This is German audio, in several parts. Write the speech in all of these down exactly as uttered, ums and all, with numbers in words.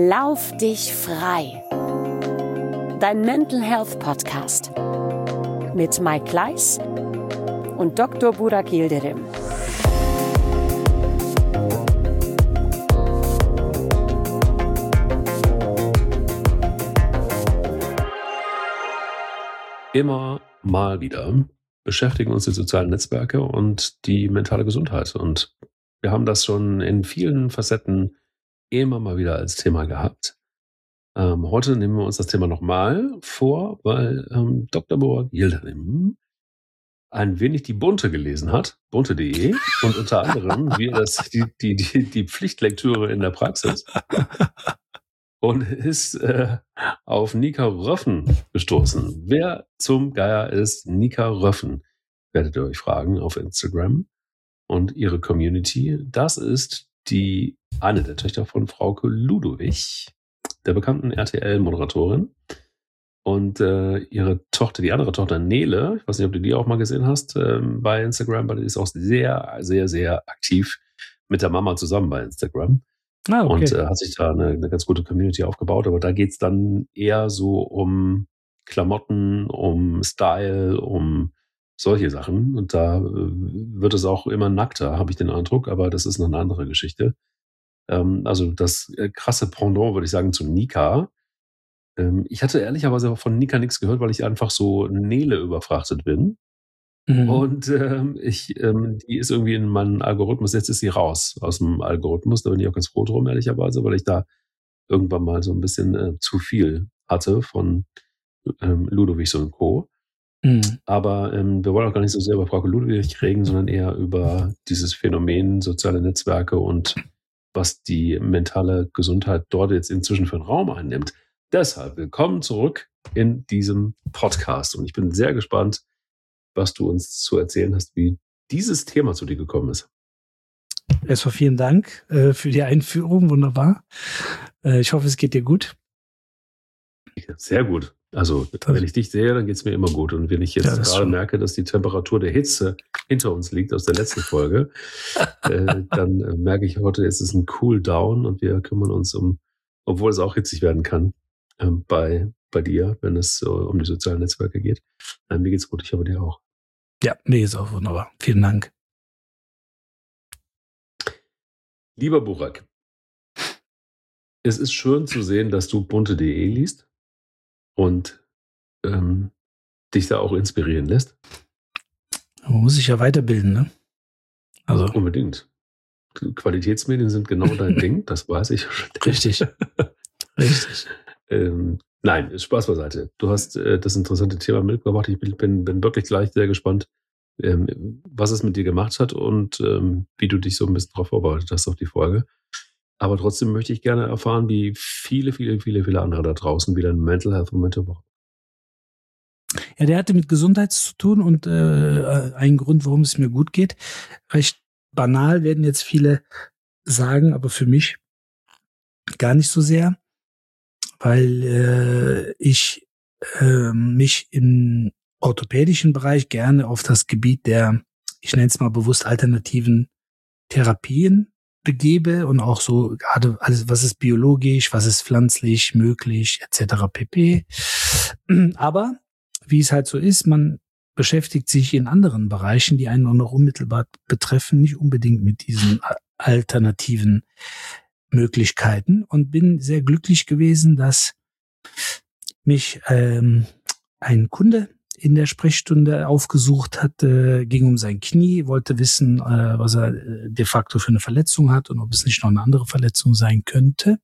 Lauf dich frei. Dein Mental Health Podcast mit Mike Kleiss und Doktor Burak Yildirim. Immer mal wieder beschäftigen uns die sozialen Netzwerke und die mentale Gesundheit. Und wir haben das schon in vielen Facetten immer mal wieder als Thema gehabt. Ähm, heute nehmen wir uns das Thema nochmal vor, weil ähm, Doktor Burak Yildirim ein wenig die Bunte gelesen hat, bunte punkt de, und unter anderem wie das, die, die, die, die Pflichtlektüre in der Praxis. Und ist äh, auf Nika Röffen gestoßen. Wer zum Geier ist Nika Röffen? Werdet ihr euch fragen auf Instagram und ihre Community. Das ist die eine der Töchter von Frauke Ludowig, der bekannten R T L-Moderatorin. Und äh, ihre Tochter, die andere Tochter Nele, ich weiß nicht, ob du die auch mal gesehen hast ähm, bei Instagram, aber die ist auch sehr, sehr, sehr aktiv mit der Mama zusammen bei Instagram. Ah, okay. Und äh, hat sich da eine, eine ganz gute Community aufgebaut. Aber da geht's dann eher so um Klamotten, um Style, um solche Sachen. Und da äh, wird es auch immer nackter, habe ich den Eindruck. Aber das ist noch eine andere Geschichte. Ähm, also das äh, krasse Pendant, würde ich sagen, zu Nika. Ähm, ich hatte ehrlicherweise von Nika nichts gehört, weil ich einfach so Nele überfrachtet bin. Mhm. Und ähm, ich, ähm, die ist irgendwie in meinem Algorithmus, jetzt ist sie raus aus dem Algorithmus, da bin ich auch ganz froh drum, ehrlicherweise, weil ich da irgendwann mal so ein bisschen äh, zu viel hatte von ähm, Ludowig und Co. Mhm. Aber ähm, wir wollen auch gar nicht so sehr über Frau Ludowig reden, sondern eher über dieses Phänomen soziale Netzwerke und was die mentale Gesundheit dort jetzt inzwischen für einen Raum einnimmt. Deshalb willkommen zurück in diesem Podcast und ich bin sehr gespannt, was du uns zu erzählen hast, wie dieses Thema zu dir gekommen ist. Erstmal vielen Dank äh, für die Einführung, wunderbar. Äh, ich hoffe, es geht dir gut. Ja, sehr gut. Also, das wenn ich dich sehe, dann geht es mir immer gut. Und wenn ich jetzt ja, gerade merke, dass die Temperatur der Hitze hinter uns liegt aus der letzten Folge, äh, dann äh, merke ich heute, jetzt ist ein Cool Down und wir kümmern uns um, obwohl es auch hitzig werden kann, äh, bei bei dir, wenn es so um die sozialen Netzwerke geht. Äh, mir geht's gut, ich hoffe dir auch. Ja, mir geht's auch wunderbar. Vielen Dank. Lieber Burak, es ist schön zu sehen, dass du bunte punkt de liest und ähm, dich da auch inspirieren lässt. Man muss sich ja weiterbilden, ne? Also unbedingt. Qualitätsmedien sind genau dein Ding, das weiß ich schon. Richtig. Richtig. ähm, Nein, Spaß beiseite. Du hast äh, das interessante Thema mitgebracht. Ich bin, bin, bin wirklich gleich sehr gespannt, ähm, was es mit dir gemacht hat und ähm, wie du dich so ein bisschen darauf vorbereitet hast auf die Folge. Aber trotzdem möchte ich gerne erfahren, wie viele, viele, viele, viele andere da draußen wieder einen Mental Health Moment brauchen. Ja, der hatte mit Gesundheit zu tun und äh, ein Grund, warum es mir gut geht. Recht banal werden jetzt viele sagen, aber für mich gar nicht so sehr. Weil äh, ich äh, mich im orthopädischen Bereich gerne auf das Gebiet der, ich nenne es mal bewusst, alternativen Therapien begebe und auch so gerade alles, was ist biologisch, was ist pflanzlich möglich, et cetera pp. Aber wie es halt so ist, man beschäftigt sich in anderen Bereichen, die einen auch noch unmittelbar betreffen, nicht unbedingt mit diesen alternativen Möglichkeiten und bin sehr glücklich gewesen, dass mich ähm, ein Kunde in der Sprechstunde aufgesucht hat, äh, ging um sein Knie, wollte wissen, äh, was er äh, de facto für eine Verletzung hat und ob es nicht noch eine andere Verletzung sein könnte.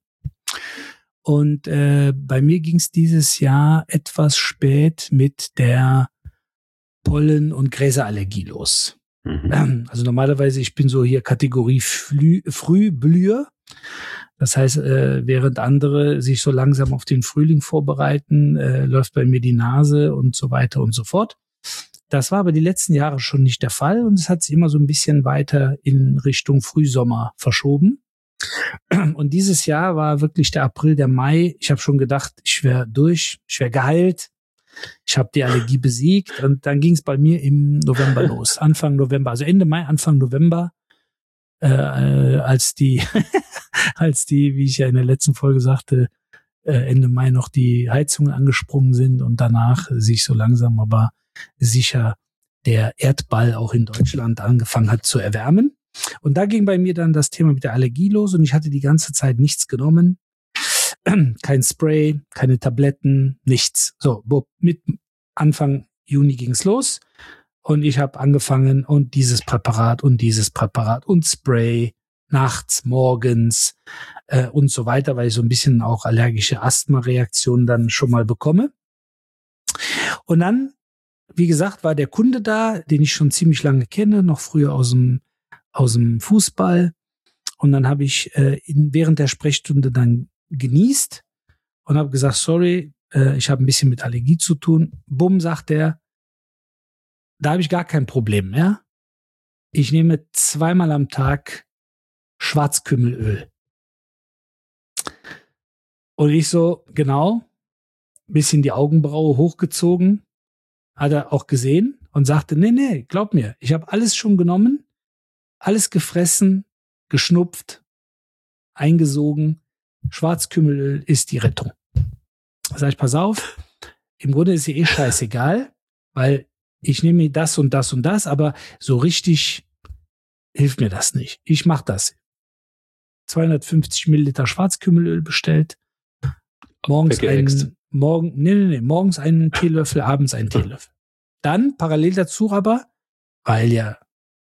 Und äh, bei mir ging es dieses Jahr etwas spät mit der Pollen- und Gräserallergie los. Mhm. Also normalerweise, ich bin so hier Kategorie Früh, Frühblüher. Das heißt, äh, während andere sich so langsam auf den Frühling vorbereiten, äh, läuft bei mir die Nase und so weiter und so fort. Das war aber die letzten Jahre schon nicht der Fall und es hat sich immer so ein bisschen weiter in Richtung Frühsommer verschoben. Und dieses Jahr war wirklich der April, der Mai. Ich habe schon gedacht, ich wäre durch, ich wäre geheilt. Ich habe die Allergie besiegt und dann ging es bei mir im November los. Anfang November, also Ende Mai, Anfang November äh, als die, als die, wie ich ja in der letzten Folge sagte, äh, Ende Mai noch die Heizungen angesprungen sind und danach sich so langsam aber sicher der Erdball auch in Deutschland angefangen hat zu erwärmen. Und da ging bei mir dann das Thema mit der Allergie los und ich hatte die ganze Zeit nichts genommen. Kein Spray, keine Tabletten, nichts. So, mit Anfang Juni ging's los und ich habe angefangen und dieses Präparat und dieses Präparat und Spray nachts, morgens äh, und so weiter, weil ich so ein bisschen auch allergische Asthma-Reaktionen dann schon mal bekomme. Und dann, wie gesagt, war der Kunde da, den ich schon ziemlich lange kenne, noch früher aus dem aus dem Fußball. Und dann habe ich äh, in, während der Sprechstunde dann genießt und habe gesagt, sorry, äh, ich habe ein bisschen mit Allergie zu tun. Bumm, sagt er, da habe ich gar kein Problem mehr. Ich nehme zweimal am Tag Schwarzkümmelöl. Und ich so, genau, bisschen die Augenbraue hochgezogen, hat er auch gesehen und sagte, nee, nee, glaub mir, ich habe alles schon genommen, alles gefressen, geschnupft, eingesogen. Schwarzkümmelöl ist die Rettung. Sag ich, pass auf, im Grunde ist ja eh scheißegal, weil ich nehme mir das und das und das, aber so richtig hilft mir das nicht. Ich mach das. zweihundertfünfzig Milliliter Schwarzkümmelöl bestellt. Morgens einen, morgen, nee, nee, nee, morgens einen Teelöffel, abends einen Teelöffel. Dann parallel dazu aber, weil ja,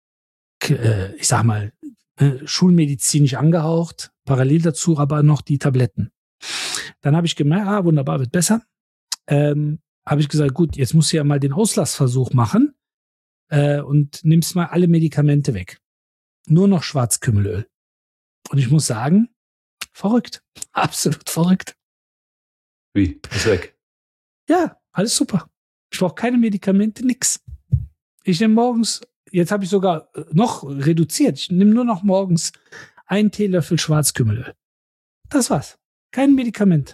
äh, ich sag mal, äh, schulmedizinisch angehaucht, parallel dazu aber noch die Tabletten. Dann habe ich gemerkt, ah, wunderbar, wird besser. Ähm, habe ich gesagt, gut, jetzt musst du ja mal den Auslassversuch machen äh, und nimmst mal alle Medikamente weg. Nur noch Schwarzkümmelöl. Und ich muss sagen, verrückt. Absolut verrückt. Wie? Ist weg? Ja, alles super. Ich brauche keine Medikamente, nix. Ich nehme morgens, jetzt habe ich sogar noch reduziert, ich nehme nur noch morgens einen Teelöffel Schwarzkümmelöl. Das war's. Kein Medikament.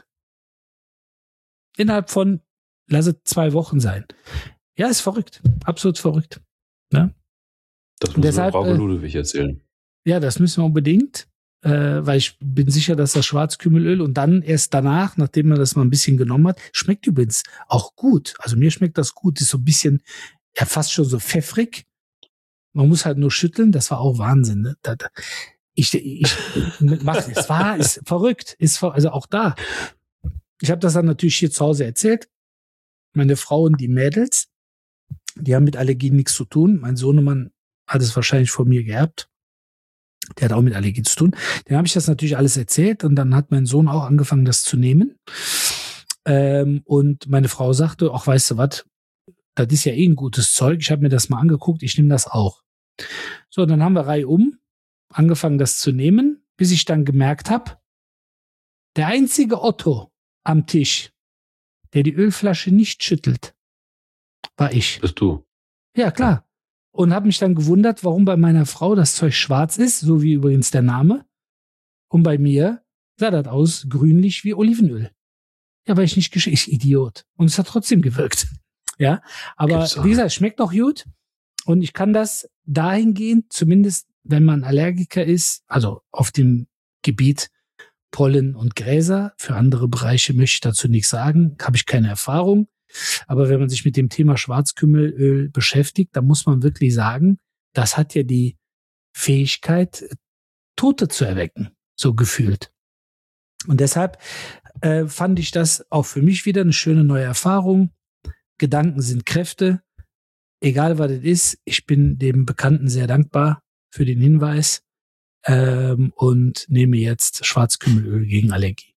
Innerhalb von, lasse zwei Wochen sein. Ja, ist verrückt. Absolut verrückt. Ja? Das muss deshalb, Frau Ludwig erzählen. Ja, das müssen wir unbedingt, äh, weil ich bin sicher, dass das Schwarzkümmelöl und dann erst danach, nachdem man das mal ein bisschen genommen hat, schmeckt übrigens auch gut. Also mir schmeckt das gut. Ist so ein bisschen, ja, fast schon so pfeffrig. Man muss halt nur schütteln. Das war auch Wahnsinn. Ne? Da, da, ich, ich mach, es war, ist verrückt. Ist, also auch da. Ich habe das dann natürlich hier zu Hause erzählt. Meine Frau und die Mädels, die haben mit Allergien nichts zu tun. Mein Sohnemann hat es wahrscheinlich von mir geerbt. Der hat auch mit Allergien zu tun. Dann habe ich das natürlich alles erzählt und dann hat mein Sohn auch angefangen, das zu nehmen. Ähm, und meine Frau sagte, ach, weißt du was, das ist ja eh ein gutes Zeug. Ich habe mir das mal angeguckt, ich nehme das auch. So, dann haben wir reihum angefangen, das zu nehmen, bis ich dann gemerkt habe, der einzige Otto am Tisch, der die Ölflasche nicht schüttelt, war ich. Bist du? Ja, klar. Und habe mich dann gewundert, warum bei meiner Frau das Zeug schwarz ist, so wie übrigens der Name. Und bei mir sah das aus grünlich wie Olivenöl. Ja, weil ich nicht geschickt, ich Idiot. Und es hat trotzdem gewirkt. Ja, aber wie gesagt, es schmeckt noch gut. Und ich kann das dahingehend, zumindest wenn man Allergiker ist, also auf dem Gebiet Pollen und Gräser, für andere Bereiche möchte ich dazu nichts sagen, habe ich keine Erfahrung. Aber wenn man sich mit dem Thema Schwarzkümmelöl beschäftigt, dann muss man wirklich sagen, das hat ja die Fähigkeit, Tote zu erwecken, so gefühlt. Und deshalb äh, fand ich das auch für mich wieder eine schöne neue Erfahrung. Gedanken sind Kräfte. Egal, was es ist, ich bin dem Bekannten sehr dankbar für den Hinweis ähm, und nehme jetzt Schwarzkümmelöl gegen Allergie.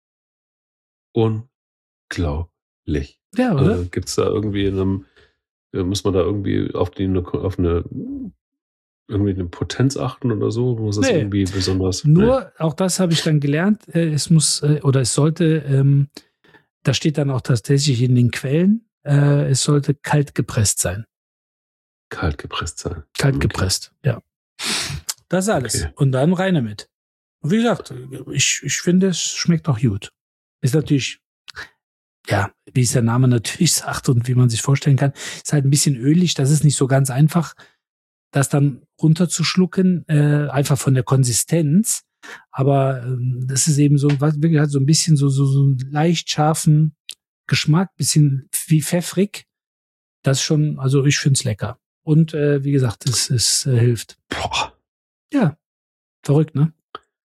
Unglaublich. Ja, oder? Äh, Gibt es da irgendwie in einem, äh, muss man da irgendwie auf die auf eine irgendwie eine Potenz achten oder so? Muss das nee. irgendwie besonders? Nur, nee. auch das habe ich dann gelernt, äh, es muss äh, oder es sollte, ähm, da steht dann auch tatsächlich in den Quellen, äh, es sollte kalt gepresst sein. Kalt gepresst sein. Kalt okay. gepresst, ja. Das ist alles. Okay. Und dann rein damit. Und wie gesagt, ich, ich finde, es schmeckt auch gut. Ist natürlich, ja, wie es der Name natürlich sagt und wie man sich vorstellen kann, ist halt ein bisschen ölig. Das ist nicht so ganz einfach, das dann runterzuschlucken, äh, einfach von der Konsistenz. Aber ähm, das ist eben so, was wirklich hat so ein bisschen so, so, so einen leicht scharfen Geschmack, bisschen wie pfeffrig. Das schon, also ich find's lecker. Und äh, wie gesagt, es, es äh, hilft. Boah. Ja, verrückt, ne?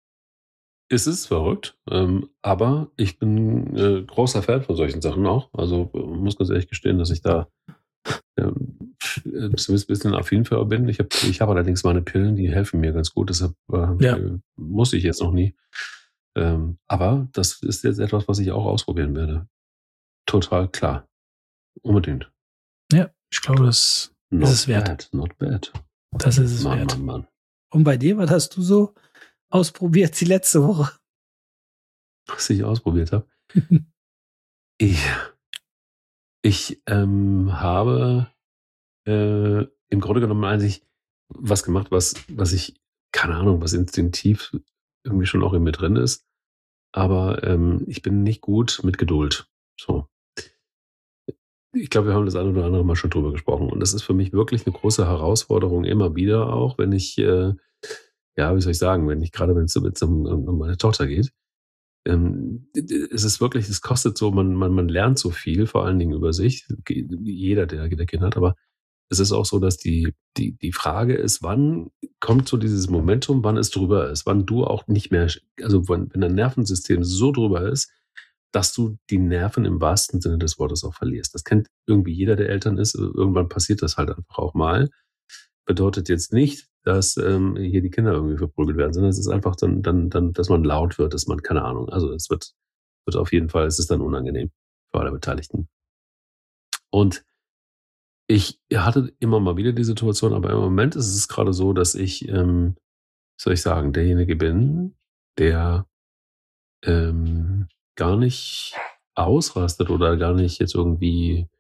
Es ist verrückt, ähm, aber ich bin äh, großer Fan von solchen Sachen auch. Also äh, muss ganz ehrlich gestehen, dass ich da ähm, ein bisschen affin für bin. Ich habe ich hab allerdings meine Pillen, die helfen mir ganz gut. Deshalb äh, Ja. äh, muss ich jetzt noch nie. Ähm, aber das ist jetzt etwas, was ich auch ausprobieren werde. Total klar. Unbedingt. Ja, ich glaube, das Not ist es wert. bad, not bad. Das ist es Mann, wert. Mann, Mann. Und bei dir, was hast du so ausprobiert die letzte Woche? Was ich ausprobiert habe. ich ich ähm, habe äh, im Grunde genommen eigentlich was gemacht, was, was ich, keine Ahnung, was instinktiv irgendwie schon auch in mir drin ist. Aber ähm, ich bin nicht gut mit Geduld. So. Ich glaube, wir haben das eine oder andere Mal schon drüber gesprochen. Und das ist für mich wirklich eine große Herausforderung, immer wieder auch, wenn ich, äh, ja, wie soll ich sagen, wenn ich gerade, wenn es um, um, um meine Tochter geht. Ähm, es ist wirklich, es kostet so, man, man, man lernt so viel, vor allen Dingen über sich. Jeder, der, der Kinder hat, aber es ist auch so, dass die, die, die Frage ist, wann kommt so dieses Momentum, wann es drüber ist, wann du auch nicht mehr, also wenn, wenn dein Nervensystem so drüber ist, dass du die Nerven im wahrsten Sinne des Wortes auch verlierst. Das kennt irgendwie jeder, der Eltern ist. Irgendwann passiert das halt einfach auch mal. Bedeutet jetzt nicht, dass ähm, hier die Kinder irgendwie verprügelt werden, sondern es ist einfach dann, dann, dann, dass man laut wird, dass man, keine Ahnung, also es wird, wird auf jeden Fall, es ist dann unangenehm für alle Beteiligten. Und ich hatte immer mal wieder die Situation, aber im Moment ist es gerade so, dass ich, ähm, soll ich sagen, derjenige bin, der ähm, gar nicht ausrastet oder gar nicht jetzt irgendwie,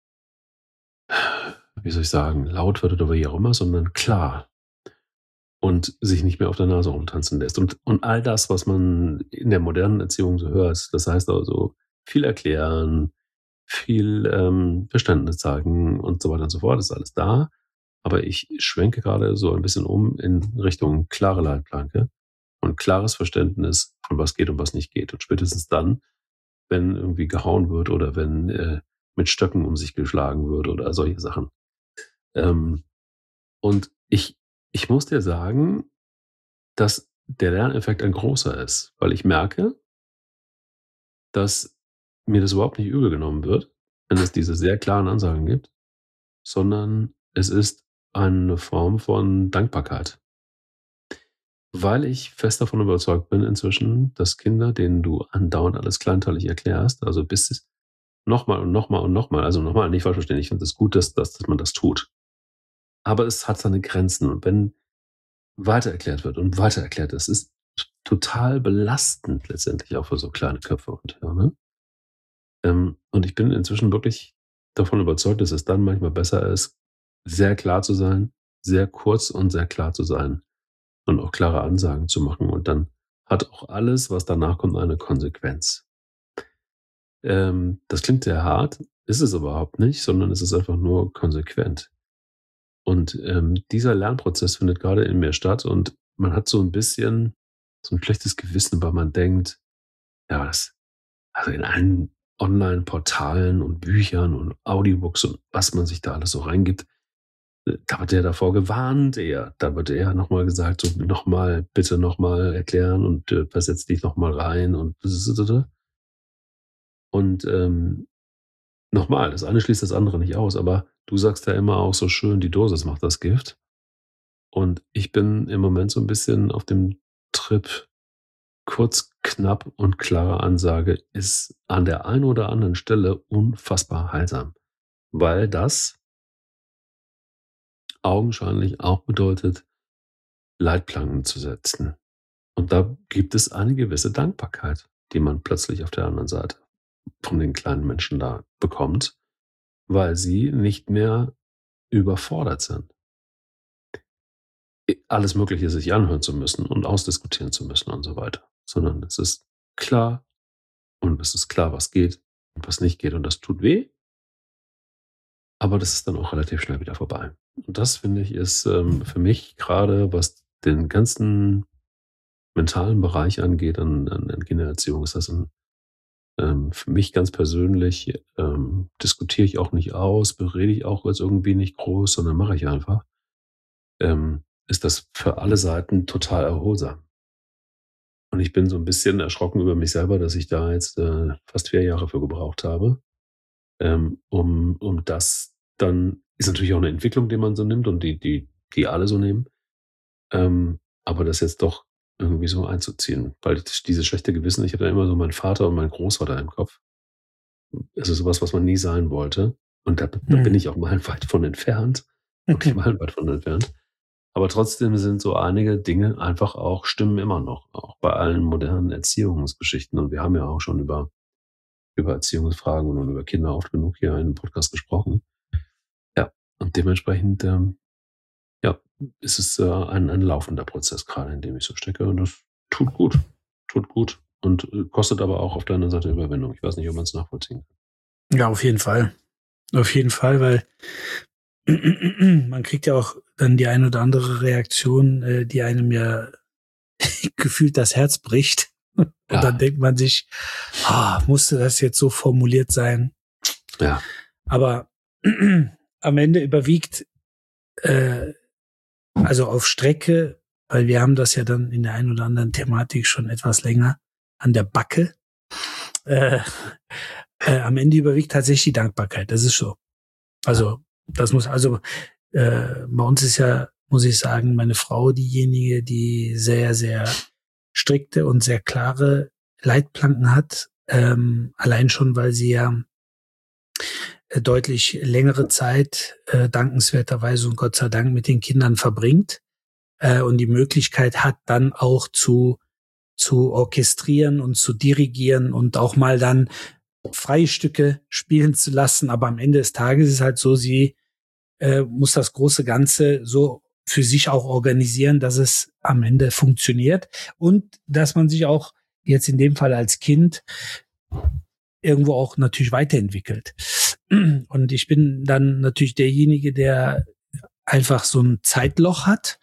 wie soll ich sagen, laut wird oder wie auch immer, sondern klar und sich nicht mehr auf der Nase rumtanzen lässt. Und, und all das, was man in der modernen Erziehung so hört, das heißt also viel erklären, viel ähm, Verständnis zeigen und so weiter und so fort, ist alles da. Aber ich schwenke gerade so ein bisschen um in Richtung klare Leitplanke und klares Verständnis von was geht und was nicht geht. Und spätestens dann, wenn irgendwie gehauen wird oder wenn äh, mit Stöcken um sich geschlagen wird oder solche Sachen. Ähm, und ich, ich muss dir sagen, dass der Lerneffekt ein großer ist, weil ich merke, dass mir das überhaupt nicht übel genommen wird, wenn es diese sehr klaren Ansagen gibt, sondern es ist eine Form von Dankbarkeit. Weil ich fest davon überzeugt bin inzwischen, dass Kinder, denen du andauernd alles kleinteilig erklärst, also bis es nochmal und nochmal und nochmal, also nochmal, nicht falsch verstehen, ich finde es gut, dass, dass, dass man das tut. Aber es hat seine Grenzen und wenn weiter erklärt wird und weiter erklärt, das ist total belastend letztendlich auch für so kleine Köpfe und Hirne. Ähm, und ich bin inzwischen wirklich davon überzeugt, dass es dann manchmal besser ist, sehr klar zu sein, sehr kurz und sehr klar zu sein und auch klare Ansagen zu machen. Und dann hat auch alles, was danach kommt, eine Konsequenz. Ähm, das klingt sehr hart, ist es überhaupt nicht, sondern es ist einfach nur konsequent. Und ähm, dieser Lernprozess findet gerade in mir statt und man hat so ein bisschen so ein schlechtes Gewissen, weil man denkt, ja, das, also in allen Online-Portalen und Büchern und Audiobooks und was man sich da alles so reingibt, äh, da wird er davor gewarnt, eher, da wird er nochmal gesagt, so nochmal, bitte nochmal erklären und äh, versetz dich nochmal rein und und ähm, nochmal, das eine schließt das andere nicht aus, aber du sagst ja immer auch so schön, die Dosis macht das Gift. Und ich bin im Moment so ein bisschen auf dem Trip, kurz, knapp und klare Ansage ist an der einen oder anderen Stelle unfassbar heilsam, weil das augenscheinlich auch bedeutet, Leitplanken zu setzen. Und da gibt es eine gewisse Dankbarkeit, die man plötzlich auf der anderen Seite von den kleinen Menschen da bekommt, weil sie nicht mehr überfordert sind, alles Mögliche sich anhören zu müssen und ausdiskutieren zu müssen und so weiter. Sondern es ist klar und es ist klar, was geht und was nicht geht. Und das tut weh, aber das ist dann auch relativ schnell wieder vorbei. Und das, finde ich, ist ähm, für mich gerade, was den ganzen mentalen Bereich angeht, an, an, an Kindererziehung, ist das ein, ähm, für mich ganz persönlich, ähm, diskutiere ich auch nicht aus, berede ich auch jetzt irgendwie nicht groß, sondern mache ich einfach, ähm, ist das für alle Seiten total erholsam. Und ich bin so ein bisschen erschrocken über mich selber, dass ich da jetzt äh, fast vier Jahre für gebraucht habe, ähm, um, um das dann, ist natürlich auch eine Entwicklung, die man so nimmt und die, die, die alle so nehmen, ähm, aber das jetzt doch irgendwie so einzuziehen, weil ich dieses schlechte Gewissen, ich hatte immer so meinen Vater und meinen Großvater im Kopf. Es ist sowas, was man nie sein wollte. Und da, da Hm. bin ich auch meilenweit von entfernt. Wirklich meilenweit von entfernt. Aber trotzdem sind so einige Dinge einfach auch, stimmen immer noch. Auch bei allen modernen Erziehungsgeschichten. Und wir haben ja auch schon über, über Erziehungsfragen und über Kinder oft genug hier in einem Podcast gesprochen. Ja, und dementsprechend, ähm, ja, ist es äh, ein, ein laufender Prozess gerade, in dem ich so stecke. Und das tut gut. Tut gut. Und äh, kostet aber auch auf der anderen Seite Überwindung. Ich weiß nicht, ob man es nachvollziehen kann. Ja, auf jeden Fall. Auf jeden Fall, weil man kriegt ja auch dann die ein oder andere Reaktion, äh, die einem ja gefühlt das Herz bricht. Und Ja. dann denkt man sich, ah, musste das jetzt so formuliert sein? Ja. Aber am Ende überwiegt, äh, also auf Strecke, weil wir haben das ja dann in der einen oder anderen Thematik schon etwas länger an der Backe. Äh, äh, am Ende überwiegt tatsächlich die Dankbarkeit. Das ist so. Also das muss, also äh, bei uns ist ja, muss ich sagen, meine Frau diejenige, die sehr, sehr strikte und sehr klare Leitplanken hat. Ähm, allein schon, weil sie ja äh, deutlich längere Zeit äh, dankenswerterweise und Gott sei Dank mit den Kindern verbringt äh, und die Möglichkeit hat, dann auch zu zu orchestrieren und zu dirigieren und auch mal dann freie Stücke spielen zu lassen. Aber am Ende des Tages ist es halt so, sie äh, muss das große Ganze so für sich auch organisieren, dass es am Ende funktioniert und dass man sich auch jetzt in dem Fall als Kind irgendwo auch natürlich weiterentwickelt. Und ich bin dann natürlich derjenige, der einfach so ein Zeitloch hat.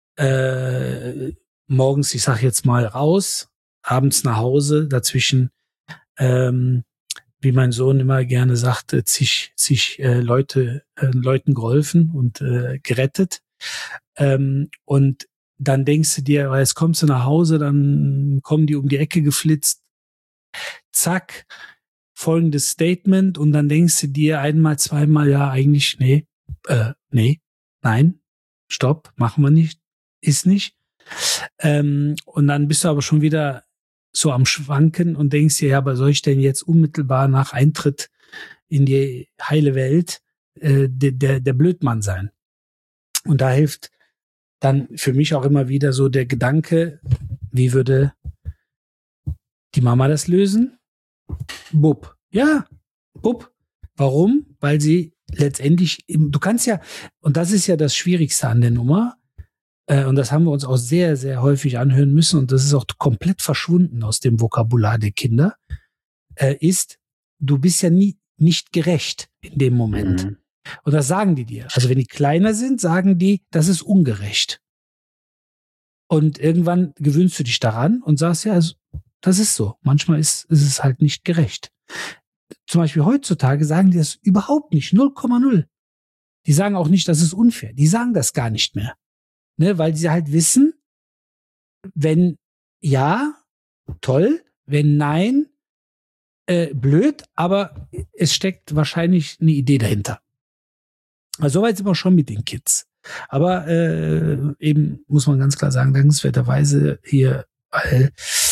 Äh, morgens, ich sag jetzt mal, raus, abends nach Hause, dazwischen ähm, wie mein Sohn immer gerne sagte, zig, zig äh, Leute, äh, Leuten geholfen und äh, gerettet. Ähm, und dann denkst du dir, weil jetzt kommst du nach Hause, dann kommen die um die Ecke geflitzt. Zack, folgendes Statement und dann denkst du dir einmal, zweimal, ja, eigentlich, nee, äh, nee, nein, stopp, machen wir nicht, ist nicht. Ähm, und dann bist du aber schon wieder so am Schwanken und denkst dir, ja, aber soll ich denn jetzt unmittelbar nach Eintritt in die heile Welt äh, der, der, der Blödmann sein? Und da hilft dann für mich auch immer wieder so der Gedanke, wie würde die Mama das lösen? Bub. Ja, Bub. Warum? Weil sie letztendlich, du kannst ja, und das ist ja das Schwierigste an der Nummer, und das haben wir uns auch sehr, sehr häufig anhören müssen und das ist auch komplett verschwunden aus dem Vokabular der Kinder, äh, ist, du bist ja nie nicht gerecht in dem Moment. Mhm. Und das sagen die dir. Also wenn die kleiner sind, sagen die, das ist ungerecht. Und irgendwann gewöhnst du dich daran und sagst, ja, also, das ist so. Manchmal ist, ist es halt nicht gerecht. Zum Beispiel heutzutage sagen die das überhaupt nicht, null Komma null. Die sagen auch nicht, das ist unfair. Die sagen das gar nicht mehr. Ne, weil sie halt wissen, wenn ja, toll, wenn nein, äh, blöd, aber es steckt wahrscheinlich eine Idee dahinter. Also soweit sind wir schon mit den Kids. Aber äh, eben muss man ganz klar sagen, dankenswerterweise hier äh,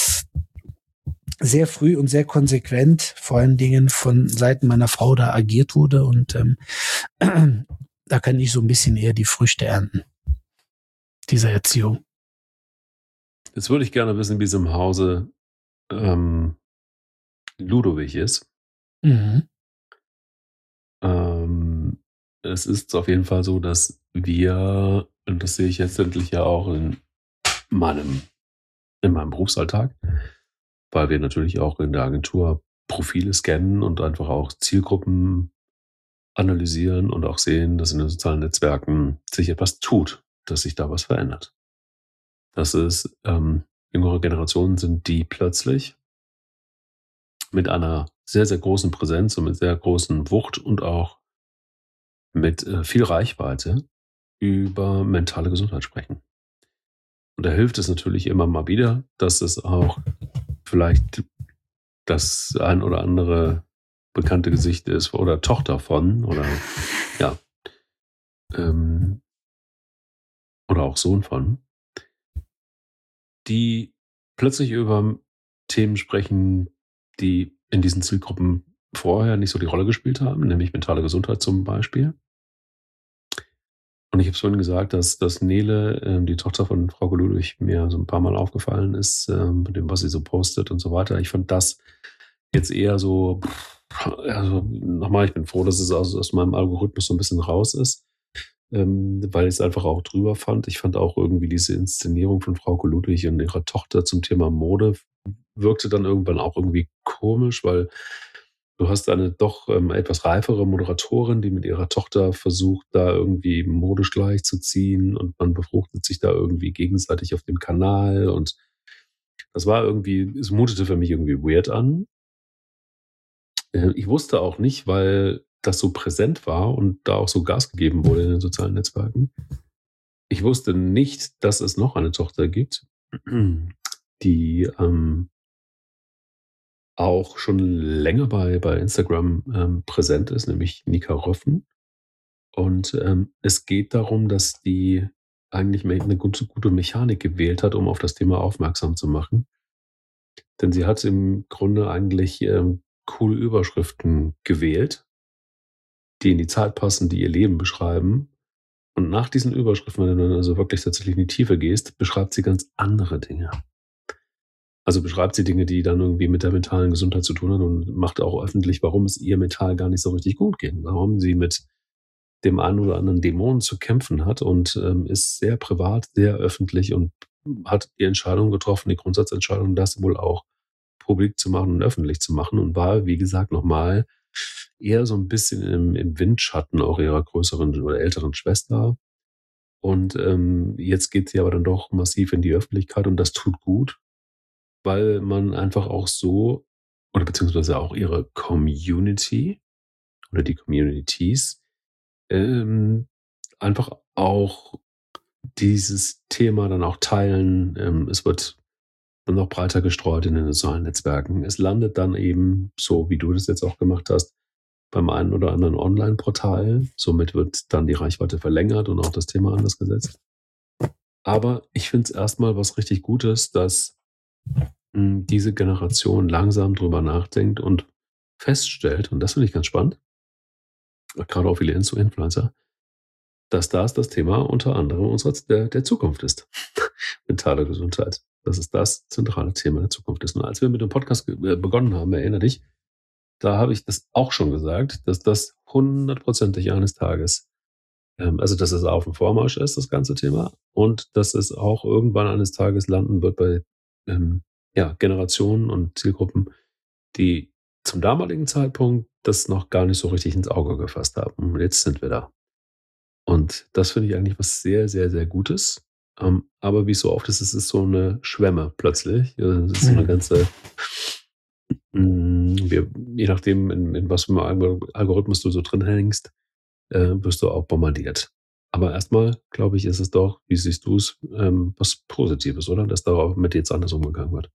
sehr früh und sehr konsequent, vor allen Dingen von Seiten meiner Frau da agiert wurde und ähm, da kann ich so ein bisschen eher die Früchte ernten dieser Erziehung. Jetzt würde ich gerne wissen, wie es im Hause ähm, Ludwig ist. Mhm. Ähm, es ist auf jeden Fall so, dass wir, und das sehe ich letztendlich ja auch in meinem, in meinem Berufsalltag, weil wir natürlich auch in der Agentur Profile scannen und einfach auch Zielgruppen analysieren und auch sehen, dass in den sozialen Netzwerken sich etwas tut, dass sich da was verändert. Dass es ähm, jüngere Generationen sind, die plötzlich mit einer sehr, sehr großen Präsenz und mit sehr großen Wucht und auch mit äh, viel Reichweite über mentale Gesundheit sprechen. Und da hilft es natürlich immer mal wieder, dass es auch vielleicht das ein oder andere bekannte Gesicht ist oder Tochter von oder ja ähm, oder auch Sohn von, die plötzlich über Themen sprechen, die in diesen Zielgruppen vorher nicht so die Rolle gespielt haben, nämlich mentale Gesundheit zum Beispiel. Und ich habe es vorhin gesagt, dass, dass Nele, äh, die Tochter von Frau Ludwig, mir so ein paar Mal aufgefallen ist, äh, mit dem, was sie so postet und so weiter. Ich fand das jetzt eher so, also nochmal, ich bin froh, dass es aus, aus meinem Algorithmus so ein bisschen raus ist, ähm, weil ich es einfach auch drüber fand. Ich fand auch irgendwie diese Inszenierung von Frau Ludwig und ihrer Tochter zum Thema Mode wirkte dann irgendwann auch irgendwie komisch, weil du hast eine doch ähm, etwas reifere Moderatorin, die mit ihrer Tochter versucht, da irgendwie modisch gleichzuziehen und man befruchtet sich da irgendwie gegenseitig auf dem Kanal und das war irgendwie, es mutete für mich irgendwie weird an. Äh, ich wusste auch nicht, weil das so präsent war und da auch so Gas gegeben wurde in den sozialen Netzwerken. Ich wusste nicht, dass es noch eine Tochter gibt, die ähm, auch schon länger bei, bei Instagram ähm, präsent ist, nämlich Nika Röffen. Und ähm, es geht darum, dass die eigentlich eine gute, gute Mechanik gewählt hat, um auf das Thema aufmerksam zu machen. Denn sie hat im Grunde eigentlich ähm, coole Überschriften gewählt, die in die Zeit passen, die ihr Leben beschreiben. Und nach diesen Überschriften, wenn du dann also wirklich tatsächlich in die Tiefe gehst, beschreibt sie ganz andere Dinge. Also beschreibt sie Dinge, die dann irgendwie mit der mentalen Gesundheit zu tun haben und macht auch öffentlich, warum es ihr mental gar nicht so richtig gut geht. Warum sie mit dem einen oder anderen Dämon zu kämpfen hat und ähm, ist sehr privat, sehr öffentlich und hat die Entscheidung getroffen, die Grundsatzentscheidung, das wohl auch publik zu machen und öffentlich zu machen und war, wie gesagt, nochmal eher so ein bisschen im, im Windschatten auch ihrer größeren oder älteren Schwester. Und ähm, jetzt geht sie aber dann doch massiv in die Öffentlichkeit und das tut gut, weil man einfach auch so, oder beziehungsweise auch ihre Community oder die Communities ähm, einfach auch dieses Thema dann auch teilen. Ähm, es wird dann noch breiter gestreut in den sozialen Netzwerken. Es landet dann eben, so wie du das jetzt auch gemacht hast, beim einen oder anderen Online-Portal. Somit wird dann die Reichweite verlängert und auch das Thema anders gesetzt. Aber ich finde es erstmal was richtig Gutes, dass mh, diese Generation langsam drüber nachdenkt und feststellt, und das finde ich ganz spannend, gerade auch viele Influencer, dass das das Thema unter anderem unserer, der, der Zukunft ist. Mentale Gesundheit. Dass es das zentrale Thema der Zukunft ist. Und als wir mit dem Podcast begonnen haben, erinnere dich, da habe ich das auch schon gesagt, dass das hundertprozentig eines Tages, ähm, also dass es auf dem Vormarsch ist, das ganze Thema, und dass es auch irgendwann eines Tages landen wird bei ähm, ja, Generationen und Zielgruppen, die zum damaligen Zeitpunkt das noch gar nicht so richtig ins Auge gefasst haben. Und jetzt sind wir da. Und das finde ich eigentlich was sehr, sehr, sehr Gutes. Um, aber wie es so oft ist, es ist so eine Schwemme plötzlich. Es ist so eine ganze, mh, wir, je nachdem, in, in was für einem Algorithmus du so drin hängst, äh, wirst du auch bombardiert. Aber erstmal, glaube ich, ist es doch, wie siehst du es, ähm, was Positives, oder? Dass da auch mit jetzt anders umgegangen wird.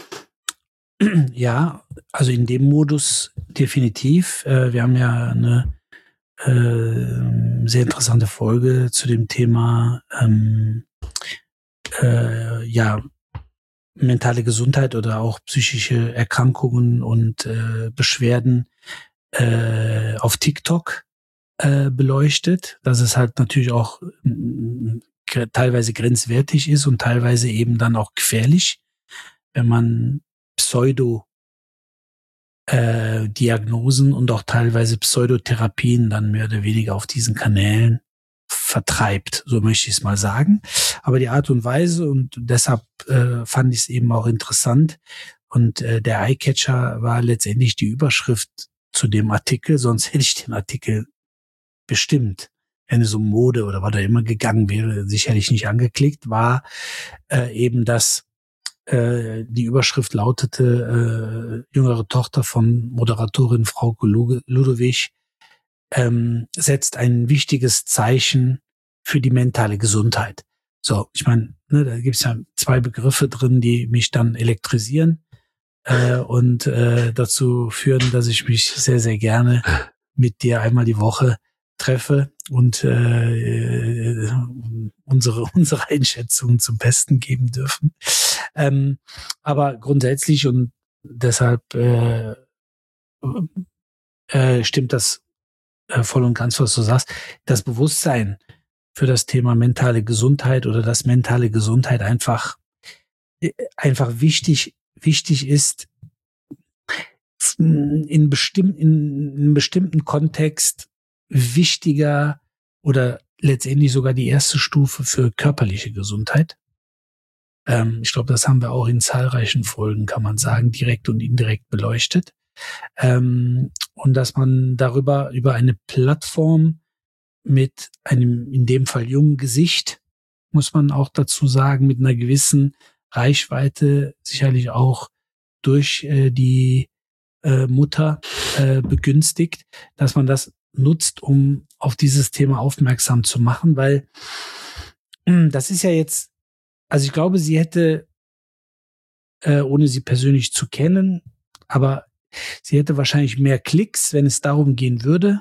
Ja, also in dem Modus definitiv. Äh, wir haben ja eine äh, sehr interessante Folge zu dem Thema ähm, äh, ja, mentale Gesundheit oder auch psychische Erkrankungen und äh, Beschwerden äh, auf TikTok äh, beleuchtet, dass es halt natürlich auch äh, teilweise grenzwertig ist und teilweise eben dann auch gefährlich, wenn man Pseudo äh, Diagnosen und auch teilweise Pseudotherapien dann mehr oder weniger auf diesen Kanälen vertreibt, so möchte ich es mal sagen. Aber die Art und Weise, und deshalb äh, fand ich es eben auch interessant, und äh, der Eyecatcher war letztendlich die Überschrift zu dem Artikel, sonst hätte ich den Artikel bestimmt, wenn es um Mode oder was da immer gegangen wäre, sicherlich nicht angeklickt, war äh, eben, dass äh, die Überschrift lautete, äh, jüngere Tochter von Moderatorin Frauke Ludowig ähm, setzt ein wichtiges Zeichen für die mentale Gesundheit. So, ich meine, ne, da gibt's ja zwei Begriffe drin, die mich dann elektrisieren äh, und äh, dazu führen, dass ich mich sehr, sehr gerne mit dir einmal die Woche treffe und äh, unsere unsere Einschätzungen zum Besten geben dürfen. Ähm, aber grundsätzlich und deshalb äh, äh, stimmt das äh, voll und ganz, was du sagst. Das Bewusstsein für das Thema mentale Gesundheit oder dass mentale Gesundheit einfach einfach wichtig wichtig ist in bestimmten in einem bestimmten Kontext wichtiger oder letztendlich sogar die erste Stufe für körperliche Gesundheit. Ähm, ich glaube, das haben wir auch in zahlreichen Folgen, kann man sagen, direkt und indirekt beleuchtet. Ähm, und dass man darüber über eine Plattform mit einem, in dem Fall jungen Gesicht, muss man auch dazu sagen, mit einer gewissen Reichweite, sicherlich auch durch äh, die äh, Mutter äh, begünstigt, dass man das nutzt, um auf dieses Thema aufmerksam zu machen, weil mh, das ist ja jetzt, also ich glaube, sie hätte, äh, ohne sie persönlich zu kennen, aber sie hätte wahrscheinlich mehr Klicks, wenn es darum gehen würde,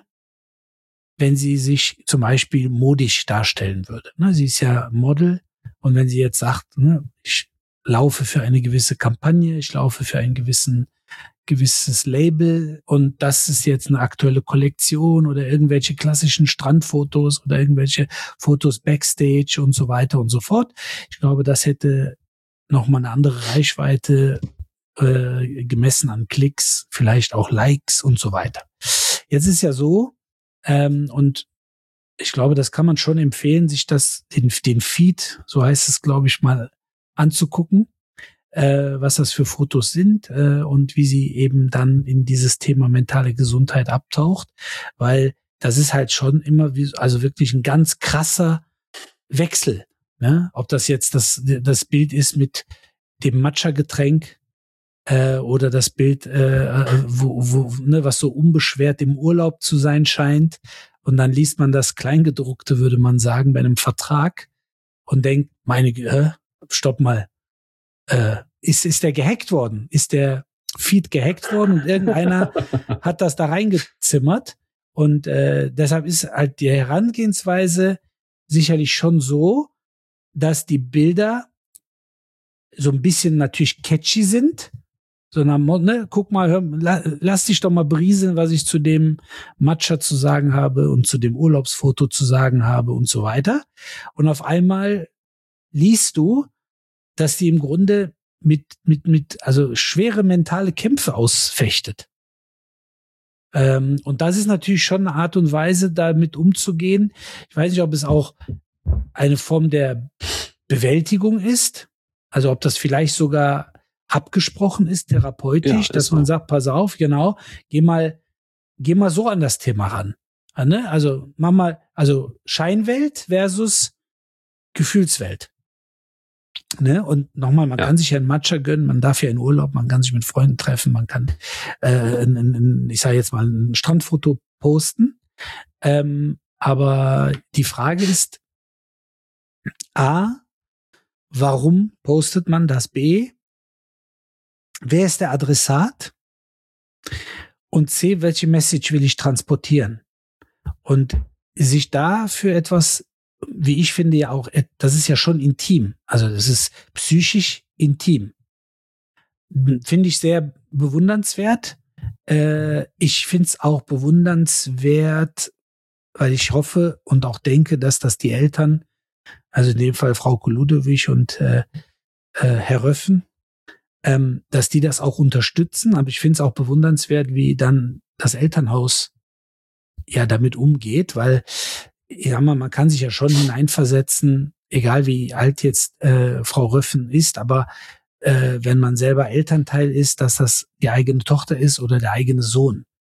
wenn sie sich zum Beispiel modisch darstellen würde. Ne, sie ist ja Model und wenn sie jetzt sagt, ne, ich laufe für eine gewisse Kampagne, ich laufe für einen gewissen gewisses Label und das ist jetzt eine aktuelle Kollektion oder irgendwelche klassischen Strandfotos oder irgendwelche Fotos Backstage und so weiter und so fort. Ich glaube, das hätte nochmal eine andere Reichweite äh, gemessen an Klicks, vielleicht auch Likes und so weiter. Jetzt ist ja so, ähm, und ich glaube, das kann man schon empfehlen, sich das, den, den Feed, so heißt es, glaube ich, mal anzugucken, äh, was das für Fotos sind äh, und wie sie eben dann in dieses Thema mentale Gesundheit abtaucht, weil das ist halt schon immer wie, also wirklich ein ganz krasser Wechsel, ne? Ob das jetzt das das Bild ist mit dem Matcha-Getränk äh, oder das Bild, äh, wo, wo ne, was so unbeschwert im Urlaub zu sein scheint und dann liest man das Kleingedruckte, würde man sagen, bei einem Vertrag und denkt, meine, äh, stopp mal, Äh, ist, ist der gehackt worden? Ist der Feed gehackt worden und irgendeiner hat das da reingezimmert? Und äh, deshalb ist halt die Herangehensweise sicherlich schon so, dass die Bilder so ein bisschen natürlich catchy sind, sondern, ne, guck mal, hör, la, lass dich doch mal berieseln, was ich zu dem Matcha zu sagen habe und zu dem Urlaubsfoto zu sagen habe und so weiter. Und auf einmal liest du, dass die im Grunde mit, mit, mit, also schwere mentale Kämpfe ausfechtet. Ähm, und das ist natürlich schon eine Art und Weise, damit umzugehen. Ich weiß nicht, ob es auch eine Form der Bewältigung ist. Also ob das vielleicht sogar abgesprochen ist, therapeutisch, ja, dass man so sagt, pass auf, genau, geh mal, geh mal so an das Thema ran. Ja, ne? Also mach mal, also Scheinwelt versus Gefühlswelt. Ne? Und nochmal, man ja. kann sich ja einen Matcha gönnen, man darf ja in Urlaub, man kann sich mit Freunden treffen, man kann, äh, ein, ein, ich sage jetzt mal, ein Strandfoto posten. Ähm, aber die Frage ist, A, warum postet man das? B, wer ist der Adressat? Und C, welche Message will ich transportieren? Und sich da für etwas, wie ich finde, ja auch, das ist ja schon intim. Also das ist psychisch intim. Finde ich sehr bewundernswert. Äh, ich finde es auch bewundernswert, weil ich hoffe und auch denke, dass das die Eltern, also in dem Fall Frauke Ludowig und äh, äh, Herr Röffen, ähm, dass die das auch unterstützen. Aber ich finde es auch bewundernswert, wie dann das Elternhaus ja damit umgeht, weil ja, man, man kann sich ja schon hineinversetzen, egal wie alt jetzt äh, Frau Röffen ist, aber äh, wenn man selber Elternteil ist, dass das die eigene Tochter ist oder der eigene Sohn.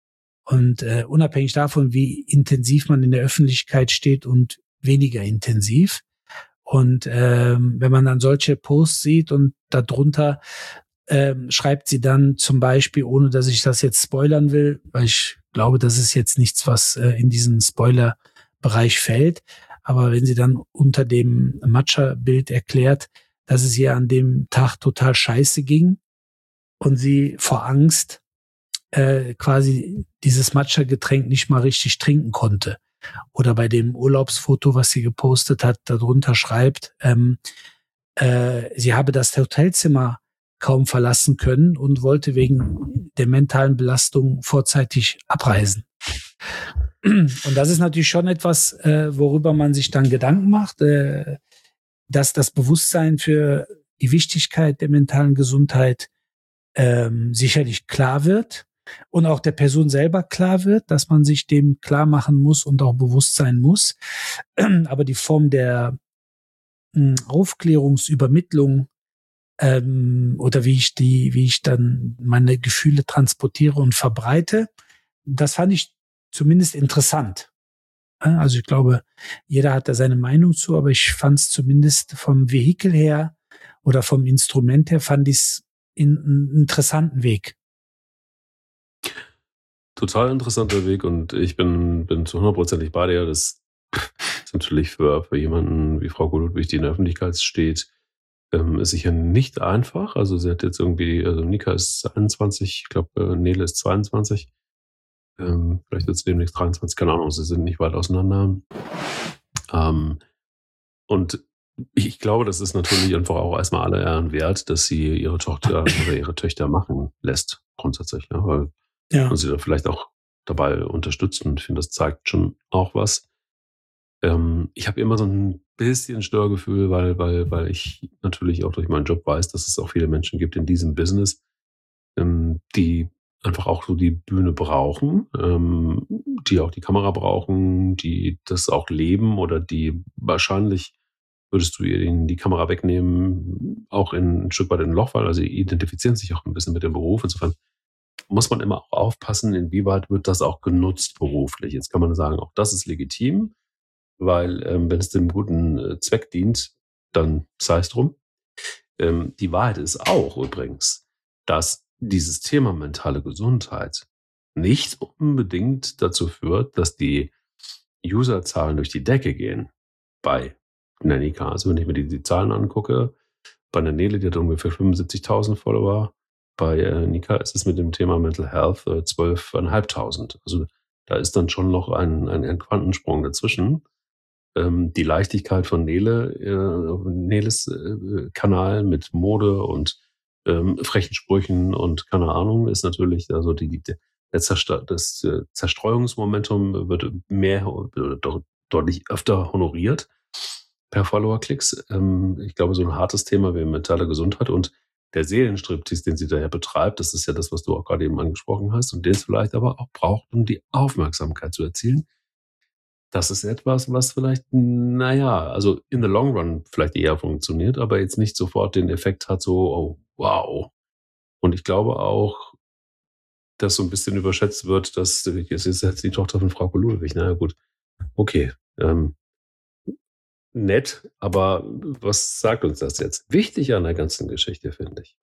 Und äh, unabhängig davon, wie intensiv man in der Öffentlichkeit steht und weniger intensiv. Und ähm, wenn man dann solche Posts sieht und darunter ähm, schreibt sie dann zum Beispiel, ohne dass ich das jetzt spoilern will, weil ich glaube, das ist jetzt nichts, was äh, in diesen Spoiler-Bereich fällt. Aber wenn sie dann unter dem Matcha-Bild erklärt, dass es ihr an dem Tag total scheiße ging und sie vor Angst äh, quasi dieses Matcha-Getränk nicht mal richtig trinken konnte. Oder bei dem Urlaubsfoto, was sie gepostet hat, darunter schreibt, ähm, äh, sie habe das Hotelzimmer kaum verlassen können und wollte wegen der mentalen Belastung vorzeitig abreisen. Und das ist natürlich schon etwas, äh, worüber man sich dann Gedanken macht, äh, dass das Bewusstsein für die Wichtigkeit der mentalen Gesundheit ähm, sicherlich klar wird und auch der Person selber klar wird, dass man sich dem klar machen muss und auch bewusst sein muss. Aber die Form der mh, Aufklärungsübermittlung ähm, oder wie ich die, wie ich dann meine Gefühle transportiere und verbreite, das fand ich zumindest interessant. Also ich glaube, jeder hat da seine Meinung zu, aber ich fand es zumindest vom Vehikel her oder vom Instrument her, fand ich es einen interessanten Weg. Total interessanter Weg und ich bin, bin zu hundertprozentig bei dir. Das ist natürlich für, für jemanden wie Frau Ludwig, die in der Öffentlichkeit steht, ähm, ist sicher nicht einfach. Also sie hat jetzt irgendwie, also Nika ist einundzwanzig, ich glaube Nele ist zweiundzwanzig. Ähm, vielleicht wird es demnächst dreiundzwanzig, keine Ahnung, sie sind nicht weit auseinander. Ähm, und ich, ich glaube, das ist natürlich einfach auch erstmal alle Ehren wert, dass sie ihre Tochter oder ihre Töchter machen lässt, grundsätzlich. Ja, weil ja. Und sie da vielleicht auch dabei unterstützt und ich finde, das zeigt schon auch was. Ähm, ich habe immer so ein bisschen Störgefühl, weil, weil, weil ich natürlich auch durch meinen Job weiß, dass es auch viele Menschen gibt in diesem Business, ähm, die einfach auch so die Bühne brauchen, ähm, die auch die Kamera brauchen, die das auch leben oder die wahrscheinlich, würdest du ihnen die Kamera wegnehmen, auch in ein Stück weit in ein Loch fallen. Also sie identifizieren sich auch ein bisschen mit dem Beruf. Insofern muss man immer auch aufpassen, inwieweit wird das auch genutzt beruflich. Jetzt kann man sagen, auch das ist legitim, weil ähm, wenn es dem guten äh, Zweck dient, dann sei es drum. Ähm, die Wahrheit ist auch übrigens, dass dieses Thema mentale Gesundheit nicht unbedingt dazu führt, dass die Userzahlen durch die Decke gehen bei der Nika. Also wenn ich mir die, die Zahlen angucke, bei der Nele, die hat ungefähr fünfundsiebzigtausend Follower, bei äh, Nika ist es mit dem Thema Mental Health äh, zwölftausendfünfhundert. Also da ist dann schon noch ein, ein, ein Quantensprung dazwischen. Ähm, die Leichtigkeit von Nele, äh, Neles äh, Kanal mit Mode und ähm, frechen Sprüchen und keine Ahnung, ist natürlich, also die, die, der Zersta- das äh, Zerstreuungsmomentum wird mehr oder doch deutlich öfter honoriert per Follower-Klicks. Ähm, ich glaube, so ein hartes Thema wie mentale Gesundheit und der Seelenstriptease, den sie daher betreibt, das ist ja das, was du auch gerade eben angesprochen hast und den es vielleicht aber auch braucht, um die Aufmerksamkeit zu erzielen. Das ist etwas, was vielleicht, naja, also in the long run vielleicht eher funktioniert, aber jetzt nicht sofort den Effekt hat, so, oh, wow. Und ich glaube auch, dass so ein bisschen überschätzt wird, dass, jetzt ist jetzt die Tochter von Frau Ludwig, naja gut, okay, ähm, nett, aber was sagt uns das jetzt? Wichtig an der ganzen Geschichte, finde ich.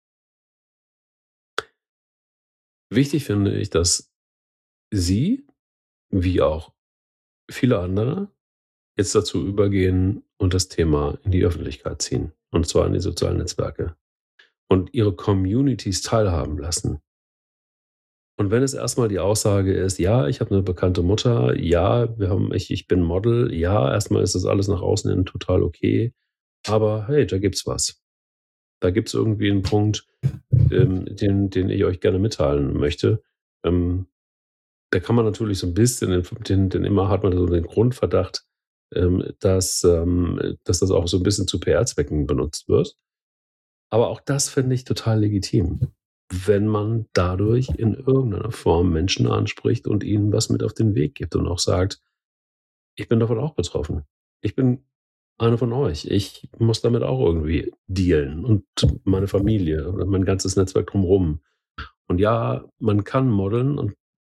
Wichtig finde ich, dass sie, wie auch viele andere, jetzt dazu übergehen und das Thema in die Öffentlichkeit ziehen. Und zwar in die sozialen Netzwerke. Und ihre Communities teilhaben lassen. Und wenn es erstmal die Aussage ist, ja, ich habe eine bekannte Mutter, ja, wir haben, ich, ich bin Model, ja, erstmal ist das alles nach außen hin total okay, aber hey, da gibt's was. Da gibt's irgendwie einen Punkt, ähm, den, den ich euch gerne mitteilen möchte. Ähm, da kann man natürlich so ein bisschen, den, den, den immer hat man so den Grundverdacht, ähm, dass, ähm, dass das auch so ein bisschen zu P R-Zwecken benutzt wird. Aber auch das finde ich total legitim, wenn man dadurch in irgendeiner Form Menschen anspricht und ihnen was mit auf den Weg gibt und auch sagt, ich bin davon auch betroffen. Ich bin einer von euch. Ich muss damit auch irgendwie dealen und meine Familie oder mein ganzes Netzwerk drumherum. Und ja, man kann modeln und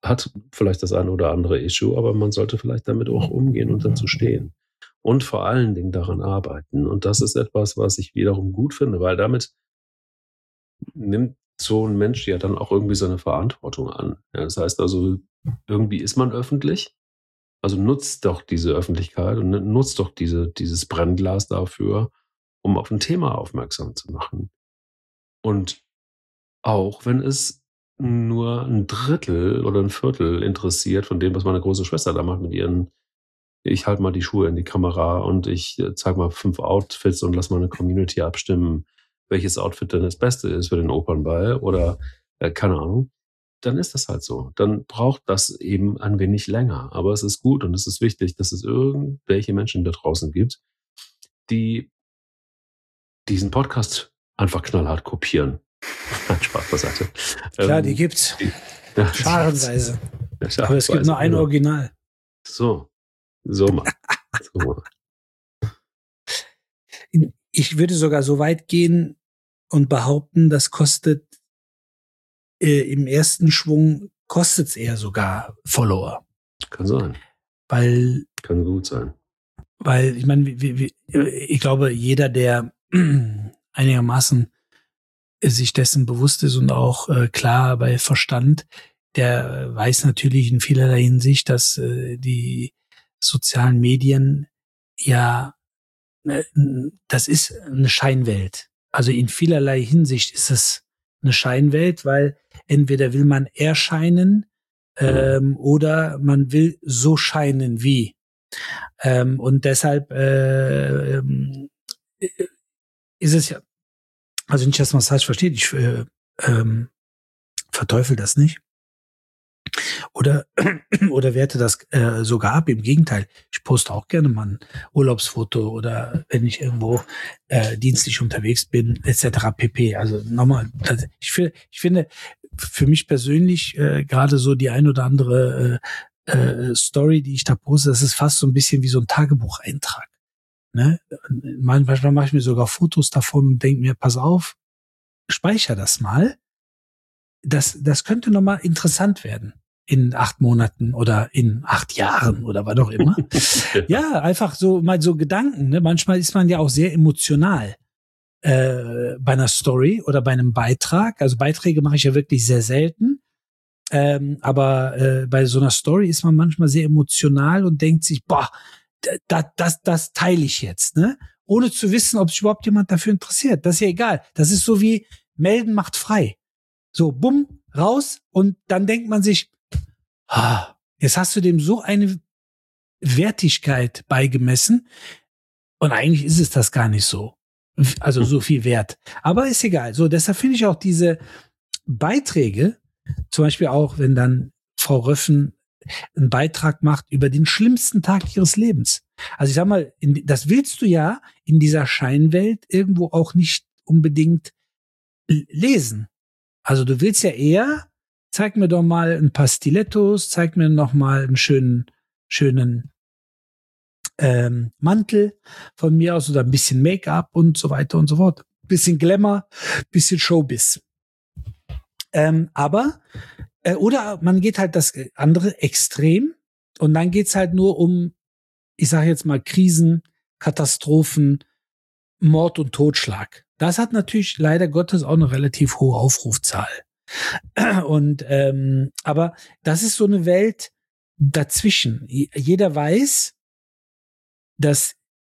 hat vielleicht das eine oder andere Issue, aber man sollte vielleicht damit auch umgehen und dazu stehen. Und vor allen Dingen daran arbeiten. Und das ist etwas, was ich wiederum gut finde, weil damit nimmt so ein Mensch ja dann auch irgendwie seine Verantwortung an. Ja, das heißt also, irgendwie ist man öffentlich, also nutzt doch diese Öffentlichkeit und nutzt doch diese, dieses Brennglas dafür, um auf ein Thema aufmerksam zu machen. Und auch wenn es nur ein Drittel oder ein Viertel interessiert von dem, was meine große Schwester da macht mit ihren, ich halte mal die Schuhe in die Kamera und ich zeige mal fünf Outfits und lass mal eine Community abstimmen, welches Outfit denn das Beste ist für den Opernball oder äh, keine Ahnung, dann ist das halt so. Dann braucht das eben ein wenig länger. Aber es ist gut und es ist wichtig, dass es irgendwelche Menschen da draußen gibt, die diesen Podcast einfach knallhart kopieren. Spaß beiseite. Klar, ähm, die gibt's. Die, ja, Scharenweise. ja, Aber es gibt nur ein genau. Original. So, so mal. So mal. Ich würde sogar so weit gehen und behaupten, das kostet äh, im ersten Schwung, kostet es eher sogar Follower. Kann sein. Weil, Kann gut sein. weil ich meine, wie, wie, ich glaube, jeder, der einigermaßen sich dessen bewusst ist und auch äh, klar bei Verstand, der weiß natürlich in vielerlei Hinsicht, dass äh, die sozialen Medien ja, äh, das ist eine Scheinwelt. Also in vielerlei Hinsicht ist es eine Scheinwelt, weil entweder will man erscheinen ähm, oder man will so scheinen wie. Ähm, und deshalb äh, ähm, ist es ja, also nicht, dass man es falsch versteht, ich äh, ähm, verteufel das nicht. Oder, oder werte das äh, sogar ab. Im Gegenteil, ich poste auch gerne mal ein Urlaubsfoto oder wenn ich irgendwo äh, dienstlich unterwegs bin, et cetera pp. Also nochmal, also ich, ich finde, für mich persönlich äh, gerade so die ein oder andere äh, äh, Story, die ich da poste, das ist fast so ein bisschen wie so ein Tagebucheintrag. Ne? Manchmal mache ich mir sogar Fotos davon und denke mir, pass auf, speicher das mal. Das, das könnte nochmal interessant werden. In acht Monaten oder in acht Jahren oder was auch immer. Ja, einfach so mal so Gedanken. Ne? Manchmal ist man ja auch sehr emotional äh, bei einer Story oder bei einem Beitrag. Also Beiträge mache ich ja wirklich sehr selten. Ähm, aber äh, bei so einer Story ist man manchmal sehr emotional und denkt sich, boah, das, das, das teile ich jetzt, ne? Ohne zu wissen, ob sich überhaupt jemand dafür interessiert. Das ist ja egal. Das ist so wie melden macht frei. So, bumm, raus und dann denkt man sich, ah, jetzt hast du dem so eine Wertigkeit beigemessen und eigentlich ist es das gar nicht so. Also so viel wert. Aber ist egal. So, deshalb finde ich auch diese Beiträge, zum Beispiel auch, wenn dann Frau Röffen einen Beitrag macht über den schlimmsten Tag ihres Lebens. Also ich sag mal, in, das willst du ja in dieser Scheinwelt irgendwo auch nicht unbedingt lesen. Also du willst ja eher, zeig mir doch mal ein paar Stilettos, zeig mir noch mal einen schönen, schönen ähm, Mantel von mir aus oder ein bisschen Make-up und so weiter und so fort. Bisschen Glamour, bisschen Showbiz. Ähm, aber, äh, oder man geht halt das andere Extrem und dann geht's halt nur um, ich sage jetzt mal, Krisen, Katastrophen, Mord und Totschlag. Das hat natürlich leider Gottes auch eine relativ hohe Aufrufzahl. Und ähm, aber das ist so eine Welt dazwischen. Jeder weiß, dass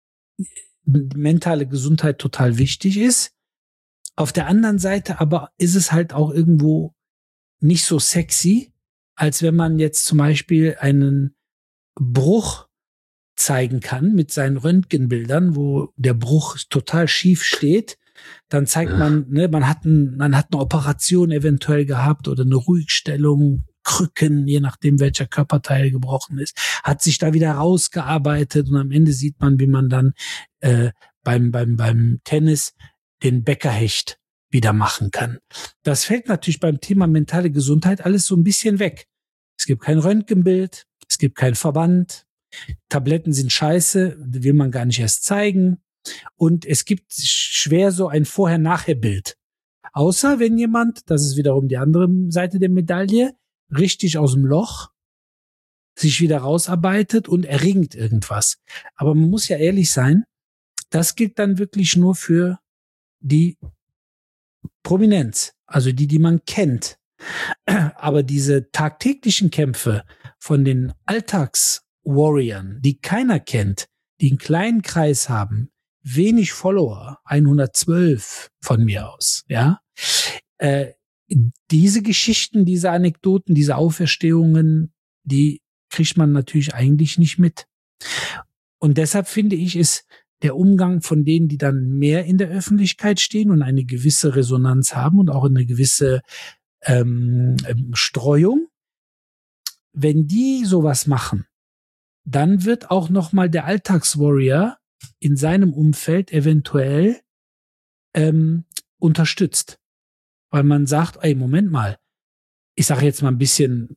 mentale Gesundheit total wichtig ist. Auf der anderen Seite aber ist es halt auch irgendwo nicht so sexy, als wenn man jetzt zum Beispiel einen Bruch zeigen kann mit seinen Röntgenbildern, wo der Bruch total schief steht. Dann zeigt man, ne, man hat, ein, man hat eine Operation eventuell gehabt oder eine Ruhigstellung, Krücken, je nachdem welcher Körperteil gebrochen ist, hat sich da wieder rausgearbeitet und am Ende sieht man, wie man dann äh, beim beim beim Tennis den Bäckerhecht wieder machen kann. Das fällt natürlich beim Thema mentale Gesundheit alles so ein bisschen weg. Es gibt kein Röntgenbild, es gibt keinen Verband, Tabletten sind scheiße, will man gar nicht erst zeigen. Und es gibt schwer so ein Vorher-Nachher-Bild. Außer wenn jemand, das ist wiederum die andere Seite der Medaille, richtig aus dem Loch, sich wieder rausarbeitet und erringt irgendwas. Aber man muss ja ehrlich sein, das gilt dann wirklich nur für die Prominenz, also die, die man kennt. Aber diese tagtäglichen Kämpfe von den Alltagswarriorn, die keiner kennt, die einen kleinen Kreis haben, wenig Follower, hundertzwölf von mir aus, ja, äh, diese Geschichten, diese Anekdoten, diese Auferstehungen, die kriegt man natürlich eigentlich nicht mit. Und deshalb finde ich, ist der Umgang von denen, die dann mehr in der Öffentlichkeit stehen und eine gewisse Resonanz haben und auch eine gewisse ähm, Streuung, wenn die sowas machen, dann wird auch nochmal der Alltagswarrior in seinem Umfeld eventuell ähm, unterstützt. Weil man sagt, ey, Moment mal, ich sage jetzt mal ein bisschen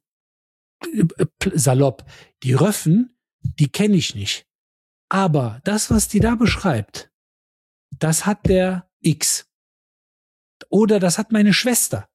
salopp, die Röffen, die kenne ich nicht. Aber das, was die da beschreibt, das hat der X. Oder das hat meine Schwester.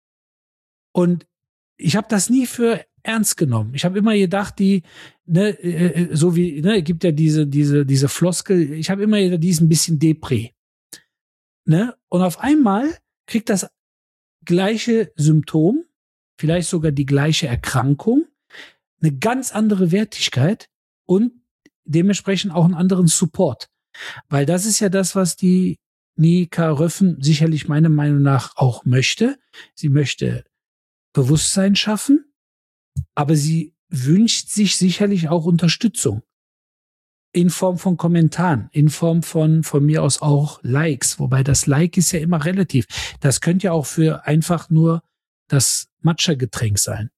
Und ich habe das nie für ernst genommen. Ich habe immer gedacht, die, ne, so wie, ne, gibt ja diese, diese, diese Floskel, ich habe immer gedacht, die ist ein bisschen Depré. Ne? Und auf einmal kriegt das gleiche Symptom, vielleicht sogar die gleiche Erkrankung, eine ganz andere Wertigkeit und dementsprechend auch einen anderen Support. Weil das ist ja das, was die Nika Röffen sicherlich meiner Meinung nach auch möchte. Sie möchte Bewusstsein schaffen, aber sie wünscht sich sicherlich auch Unterstützung. In Form von Kommentaren, in Form von, von mir aus auch Likes. Wobei das Like ist ja immer relativ. Das könnte ja auch für einfach nur das Matcha-Getränk sein.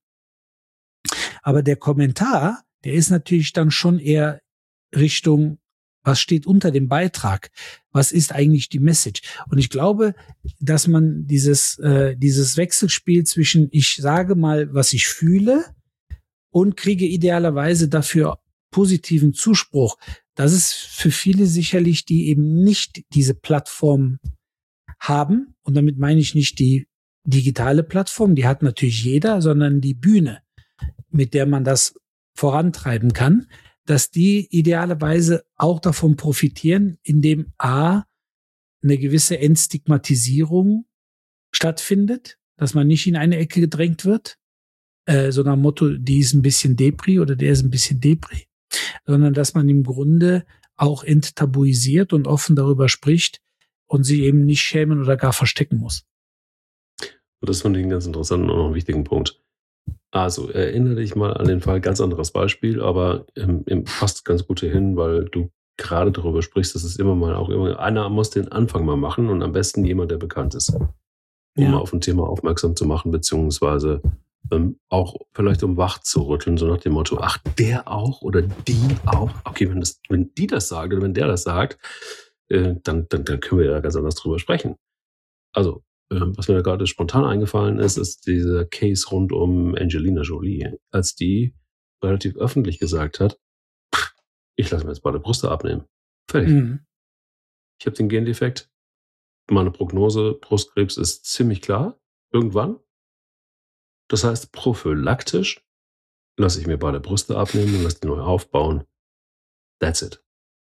Aber der Kommentar, der ist natürlich dann schon eher Richtung, was steht unter dem Beitrag? Was ist eigentlich die Message? Und ich glaube, dass man dieses, äh, dieses Wechselspiel zwischen ich sage mal, was ich fühle und kriege idealerweise dafür positiven Zuspruch, das ist für viele sicherlich, die eben nicht diese Plattform haben. Und damit meine ich nicht die digitale Plattform, die hat natürlich jeder, sondern die Bühne, mit der man das vorantreiben kann, dass die idealerweise auch davon profitieren, indem A, eine gewisse Entstigmatisierung stattfindet, dass man nicht in eine Ecke gedrängt wird, äh, so nach dem Motto, die ist ein bisschen Depri oder der ist ein bisschen Depri, sondern dass man im Grunde auch enttabuisiert und offen darüber spricht und sich eben nicht schämen oder gar verstecken muss. Und das fand ich einen ganz interessanten und auch einen wichtigen Punkt. Also erinnere dich mal an den Fall, ganz anderes Beispiel, aber ähm, passt ganz gut hin, weil du gerade darüber sprichst, dass es immer mal auch immer, einer muss den Anfang mal machen und am besten jemand, der bekannt ist, um ja. mal auf ein Thema aufmerksam zu machen, beziehungsweise ähm, auch vielleicht um wach zu rütteln, so nach dem Motto, ach, der auch oder die auch. Okay, wenn, das, wenn die das sagt oder wenn der das sagt, äh, dann, dann, dann können wir ja ganz anders drüber sprechen. Also, was mir da gerade spontan eingefallen ist, ist dieser Case rund um Angelina Jolie. Als die relativ öffentlich gesagt hat, ich lasse mir jetzt beide Brüste abnehmen. Fertig. Mhm. Ich habe den Gendefekt. Meine Prognose, Brustkrebs ist ziemlich klar. Irgendwann. Das heißt, prophylaktisch lasse ich mir beide Brüste abnehmen und lasse die neu aufbauen. That's it.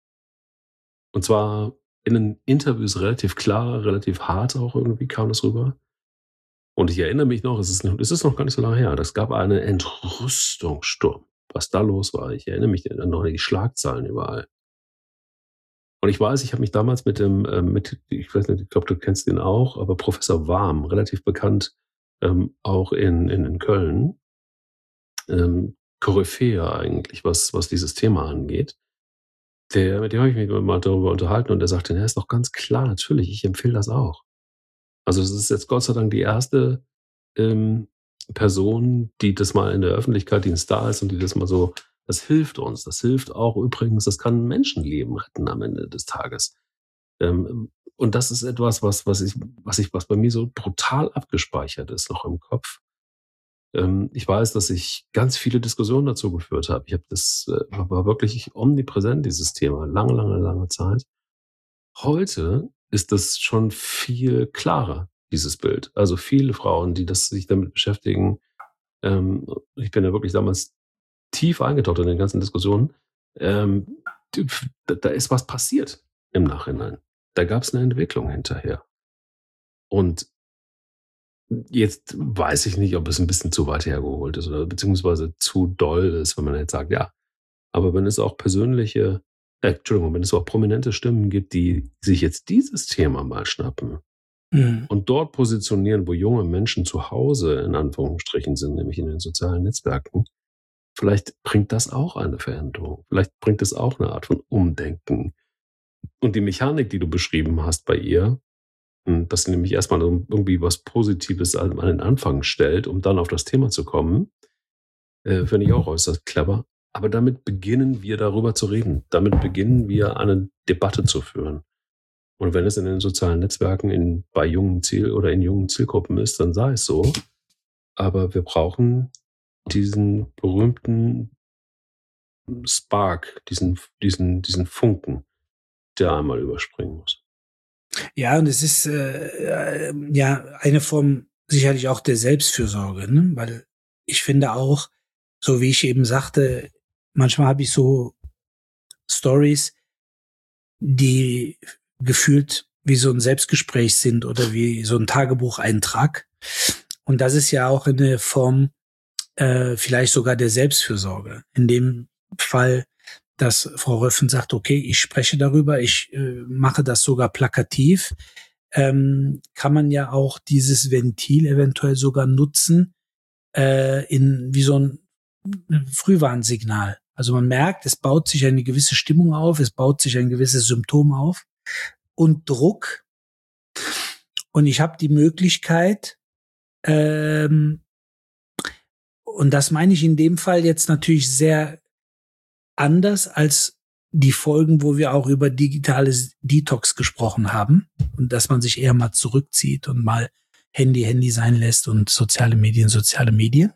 Und zwar in den Interviews relativ klar, relativ hart auch irgendwie kam das rüber. Und ich erinnere mich noch, es ist, es ist noch gar nicht so lange her, es gab einen Entrüstungssturm, was da los war. Ich erinnere mich noch an die Schlagzeilen überall. Und ich weiß, ich habe mich damals mit dem, mit, ich weiß nicht, ich glaube, du kennst ihn auch, aber Professor Warm, relativ bekannt, ähm, auch in, in, in Köln, ähm, Koryphäe eigentlich, was, was dieses Thema angeht. Der, mit dem habe ich mich mal darüber unterhalten und der sagte, na, ist doch ganz klar, natürlich, ich empfehle das auch. Also es ist jetzt Gott sei Dank die erste ähm, Person, die das mal in der Öffentlichkeit, die ein Star ist und die das mal so, das hilft uns, das hilft auch übrigens, das kann ein Menschenleben retten am Ende des Tages. Ähm, und das ist etwas, was, was ich, was ich, was bei mir so brutal abgespeichert ist, noch im Kopf. Ich weiß, dass ich ganz viele Diskussionen dazu geführt habe. Ich habe das war wirklich omnipräsent, dieses Thema, lange, lange, lange Zeit. Heute ist das schon viel klarer, dieses Bild. Also viele Frauen, die das sich damit beschäftigen, ähm, ich bin ja wirklich damals tief eingetaucht in den ganzen Diskussionen, ähm, da, da ist was passiert im Nachhinein. Da gab es eine Entwicklung hinterher. Und jetzt weiß ich nicht, ob es ein bisschen zu weit hergeholt ist oder beziehungsweise zu doll ist, wenn man jetzt sagt, ja, aber wenn es auch persönliche, äh, Entschuldigung, wenn es auch prominente Stimmen gibt, die sich jetzt dieses Thema mal schnappen mhm. und dort positionieren, wo junge Menschen zu Hause in Anführungsstrichen sind, nämlich in den sozialen Netzwerken, vielleicht bringt das auch eine Veränderung. Vielleicht bringt es auch eine Art von Umdenken. Und die Mechanik, die du beschrieben hast bei ihr, dass sie nämlich erstmal irgendwie was Positives an den Anfang stellt, um dann auf das Thema zu kommen, äh, finde ich auch äußerst clever. Aber damit beginnen wir darüber zu reden. Damit beginnen wir eine Debatte zu führen. Und wenn es in den sozialen Netzwerken in, bei jungen Ziel- oder in jungen Zielgruppen ist, dann sei es so. Aber wir brauchen diesen berühmten Spark, diesen, diesen, diesen Funken, der einmal überspringen muss. Ja, und es ist äh, ja eine Form sicherlich auch der Selbstfürsorge, ne? Weil ich finde auch, so wie ich eben sagte, manchmal habe ich so Stories, die gefühlt wie so ein Selbstgespräch sind oder wie so ein Tagebucheintrag. Und das ist ja auch eine Form äh, vielleicht sogar der Selbstfürsorge. In dem Fall, dass Frau Röffen sagt, okay, ich spreche darüber, ich äh, mache das sogar plakativ, ähm, kann man ja auch dieses Ventil eventuell sogar nutzen äh, in wie so ein Frühwarnsignal. Also man merkt, es baut sich eine gewisse Stimmung auf, es baut sich ein gewisses Symptom auf und Druck. Und ich habe die Möglichkeit, ähm, und das meine ich in dem Fall jetzt natürlich sehr anders als die Folgen, wo wir auch über digitales Detox gesprochen haben und dass man sich eher mal zurückzieht und mal Handy Handy sein lässt und soziale Medien soziale Medien.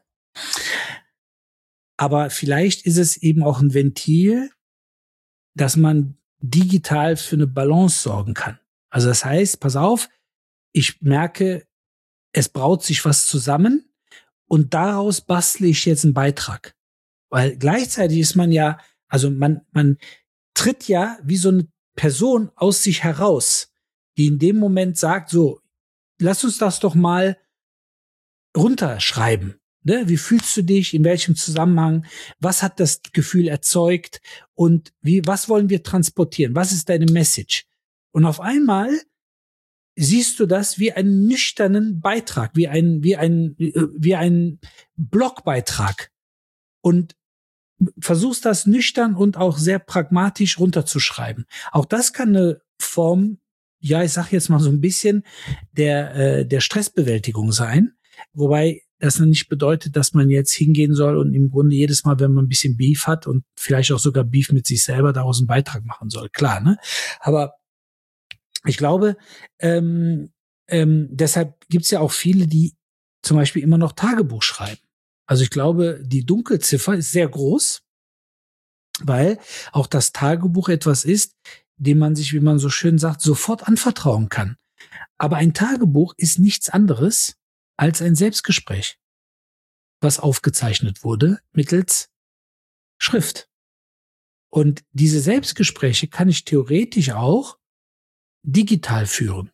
Aber vielleicht ist es eben auch ein Ventil, dass man digital für eine Balance sorgen kann. Also das heißt, pass auf, ich merke, es braut sich was zusammen und daraus bastle ich jetzt einen Beitrag. Weil gleichzeitig ist man ja, also man, man tritt ja wie so eine Person aus sich heraus, die in dem Moment sagt, so, lass uns das doch mal runterschreiben. Ne? Wie fühlst du dich? In welchem Zusammenhang? Was hat das Gefühl erzeugt? Und wie, was wollen wir transportieren? Was ist deine Message? Und auf einmal siehst du das wie einen nüchternen Beitrag, wie ein, wie ein, wie ein Blogbeitrag. Und versuchst das nüchtern und auch sehr pragmatisch runterzuschreiben. Auch das kann eine Form, ja, ich sag jetzt mal so ein bisschen der äh, der Stressbewältigung sein, wobei das nicht bedeutet, dass man jetzt hingehen soll und im Grunde jedes Mal, wenn man ein bisschen Beef hat und vielleicht auch sogar Beef mit sich selber, daraus einen Beitrag machen soll. Klar, ne? Aber ich glaube, ähm, ähm, deshalb gibt's ja auch viele, die zum Beispiel immer noch Tagebuch schreiben. Also ich glaube, die Dunkelziffer ist sehr groß, weil auch das Tagebuch etwas ist, dem man sich, wie man so schön sagt, sofort anvertrauen kann. Aber ein Tagebuch ist nichts anderes als ein Selbstgespräch, was aufgezeichnet wurde mittels Schrift. Und diese Selbstgespräche kann ich theoretisch auch digital führen.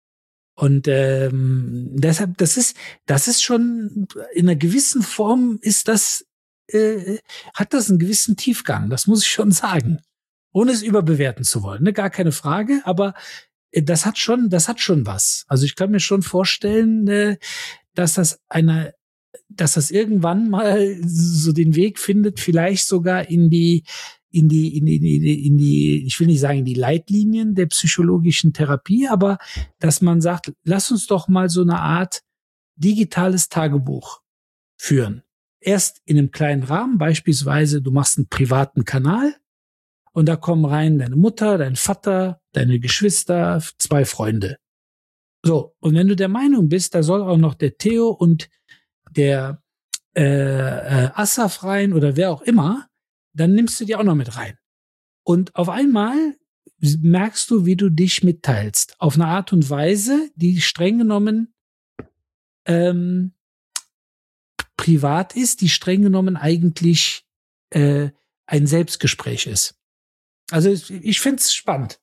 Und ähm, deshalb, das ist, das ist schon in einer gewissen Form ist das, äh, hat das einen gewissen Tiefgang. Das muss ich schon sagen, ohne es überbewerten zu wollen. Ne? Gar keine Frage, aber äh, das hat schon, das hat schon was. Also ich kann mir schon vorstellen, äh, dass das eine, dass das irgendwann mal so den Weg findet, vielleicht sogar in die in die, in die, in die, in die, ich will nicht sagen in die Leitlinien der psychologischen Therapie, aber dass man sagt, lass uns doch mal so eine Art digitales Tagebuch führen. Erst in einem kleinen Rahmen, beispielsweise du machst einen privaten Kanal und da kommen rein deine Mutter, dein Vater, deine Geschwister, zwei Freunde. So, und wenn du der Meinung bist, da soll auch noch der Theo und der äh, äh, Assaf rein oder wer auch immer, dann nimmst du die auch noch mit rein. Und auf einmal merkst du, wie du dich mitteilst. Auf eine Art und Weise, die streng genommen ähm, privat ist, die streng genommen eigentlich äh, ein Selbstgespräch ist. Also ich finde es spannend.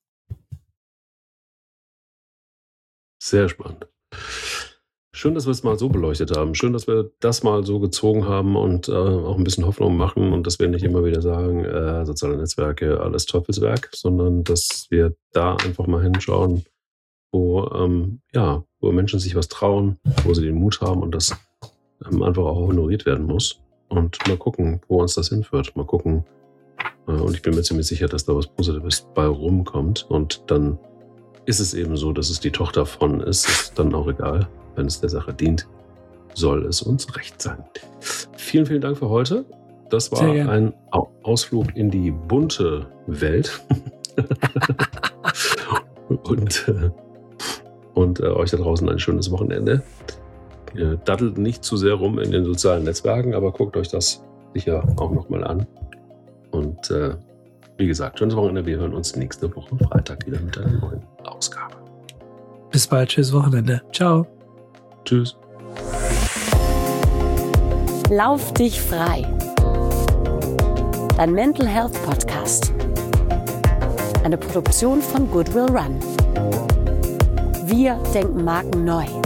Sehr spannend. Schön, dass wir es mal so beleuchtet haben. Schön, dass wir das mal so gezogen haben und äh, auch ein bisschen Hoffnung machen und dass wir nicht immer wieder sagen, äh, soziale Netzwerke, alles Teufelswerk, sondern dass wir da einfach mal hinschauen, wo, ähm, ja, wo Menschen sich was trauen, wo sie den Mut haben und das ähm, einfach auch honoriert werden muss. Und mal gucken, wo uns das hinführt. Mal gucken. Äh, und ich bin mir ziemlich sicher, dass da was Positives bei rumkommt. Und dann ist es eben so, dass es die Tochter von ist. Ist dann auch egal. Wenn es der Sache dient, soll es uns recht sein. Vielen, vielen Dank für heute. Das war ein Ausflug in die bunte Welt. und äh, und äh, euch da draußen ein schönes Wochenende. Äh, daddelt nicht zu sehr rum in den sozialen Netzwerken, aber guckt euch das sicher auch nochmal an. Und äh, wie gesagt, schönes Wochenende. Wir hören uns nächste Woche Freitag wieder mit einer neuen Ausgabe. Bis bald, schönes Wochenende. Ciao. Tschüss. Lauf dich frei. Dein Mental Health Podcast. Eine Produktion von Goodwill Run. Wir denken Marken neu.